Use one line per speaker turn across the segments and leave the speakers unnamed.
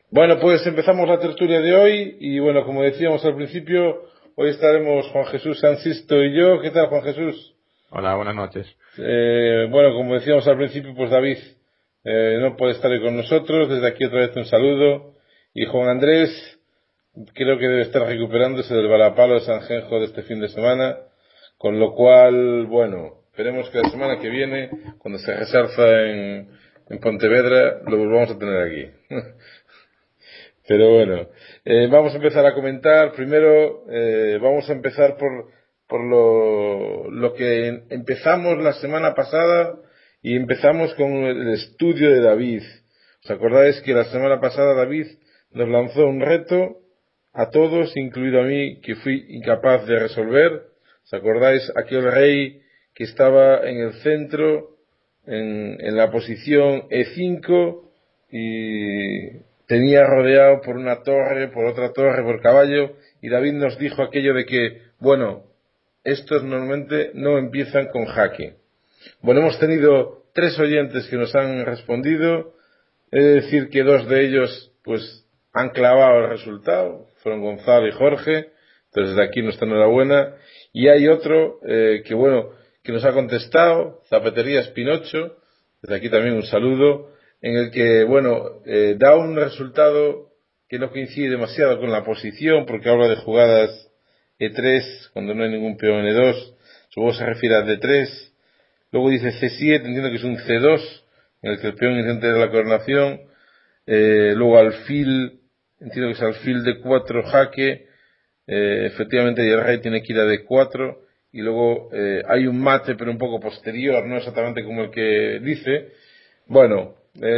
Bueno, pues empezamos la tertulia de hoy y bueno, como decíamos al principio, hoy estaremos Juan Jesús Sancisto y yo. ¿Qué tal, Juan Jesús?
Hola, buenas noches.
Bueno, como decíamos al principio, pues David no puede estar hoy con nosotros. Desde aquí otra vez un saludo. Y Juan Andrés creo que debe estar recuperándose del varapalo de Sanjenjo de este fin de semana, con lo cual, bueno, esperemos que la semana que viene, cuando se resarza en Pontevedra, lo volvamos a tener aquí. Pero bueno, vamos a empezar a comentar. Primero, vamos a empezar por lo que empezamos la semana pasada y empezamos con el estudio de David. ¿Os acordáis que la semana pasada David nos lanzó un reto a todos, incluido a mí, que fui incapaz de resolver? ¿Os acordáis aquel rey que estaba en el centro, en la posición E5 y tenía rodeado por una torre, por otra torre, por caballo, y David nos dijo aquello de que, bueno, estos normalmente no empiezan con jaque? Bueno, hemos tenido 3 oyentes que nos han respondido. He de decir que 2 de ellos, pues, han clavado el resultado. Fueron Gonzalo y Jorge. Entonces, desde aquí nuestra enhorabuena. Y hay otro, que bueno, que nos ha contestado, Zapaterías Pinocho. Desde aquí también un saludo, en el que, bueno, da un resultado que no coincide demasiado con la posición, porque habla de jugadas E3, cuando no hay ningún peón en E2. Supongo que se refiere a D3. Luego dice C7, entiendo que es un C2, en el que el peón intenta la coronación. Luego alfil, entiendo que es alfil D4 jaque. Efectivamente, y el rey tiene que ir a D4. Y luego hay un mate, pero un poco posterior, no exactamente como el que dice. Bueno,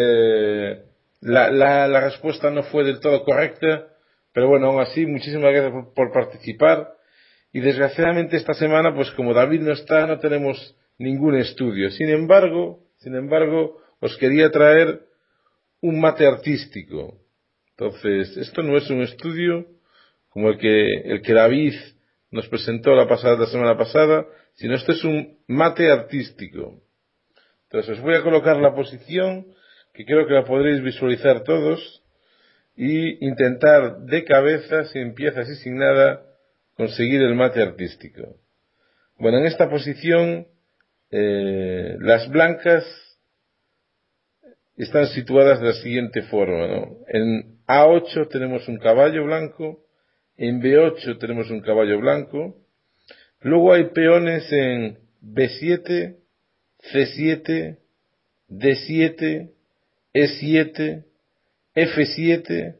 la respuesta no fue del todo correcta, pero bueno, aún así, muchísimas gracias por participar. Y desgraciadamente esta semana, pues como David no está, no tenemos ningún estudio. Sin embargo, os quería traer un mate artístico. Entonces, esto no es un estudio como el que David nos presentó la semana pasada, sino esto es un mate artístico. Entonces, os voy a colocar la posición, que creo que la podréis visualizar todos, y intentar de cabeza, sin piezas y sin nada, conseguir el mate artístico. Bueno, en esta posición, las blancas están situadas de la siguiente forma, ¿no? En A8 tenemos un caballo blanco, en B8 tenemos un caballo blanco, luego hay peones en B7, C7, D7, E7, F7,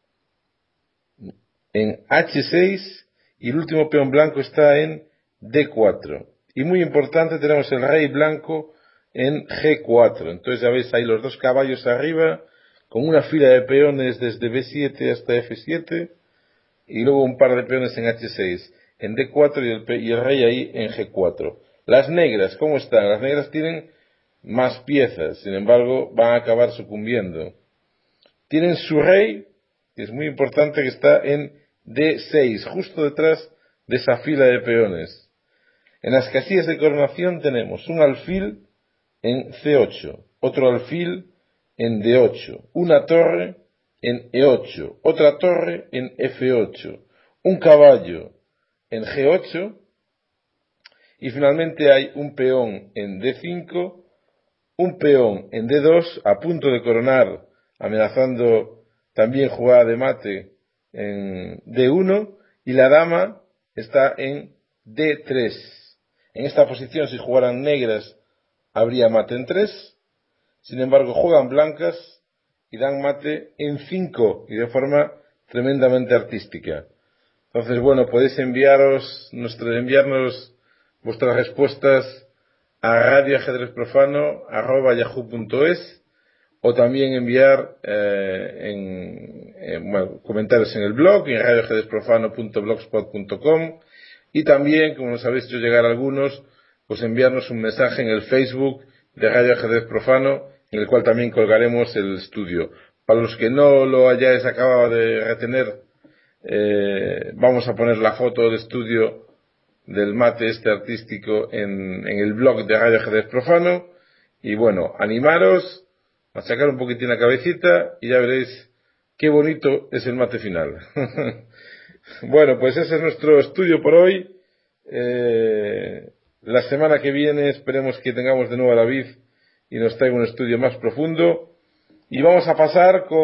en H6 y el último peón blanco está en D4. Y muy importante, tenemos el rey blanco en G4. Entonces ya veis ahí los dos caballos arriba, con una fila de peones desde B7 hasta F7, y luego un par de peones en H6, en D4 y el rey ahí en G4. Las negras, ¿cómo están? Las negras tienen más piezas, sin embargo van a acabar sucumbiendo. Tienen su rey, que es muy importante, que está en D6, justo detrás de esa fila de peones. En las casillas de coronación tenemos un alfil en C8, otro alfil en D8, una torre en E8, otra torre en F8, un caballo en G8 y finalmente hay un peón en D5, un peón en D2 a punto de coronar, amenazando también jugada de mate en D1 y la dama está en D3. En esta posición, si jugaran negras, habría mate en 3. Sin embargo, juegan blancas y dan mate en 5 y de forma tremendamente artística. Entonces, bueno, podéis enviarnos vuestras respuestas a radioajedrezprofano@yahoo.es o también enviar bueno, comentarios en el blog en radioajedrezprofano.blogspot.com y también, como nos habéis hecho llegar algunos, pues enviarnos un mensaje en el Facebook de Radio Ajedrez Profano, en el cual también colgaremos el estudio. Para los que no lo hayáis acabado de retener, vamos a poner la foto del estudio del mate este artístico en el blog de Radio Ajedrez Profano. Y bueno, animaros, machacar un poquitín la cabecita y ya veréis qué bonito es el mate final. Bueno, pues ese es nuestro estudio por hoy. La semana que viene esperemos que tengamos de nuevo a David y nos traiga un estudio más profundo. Y vamos a pasar con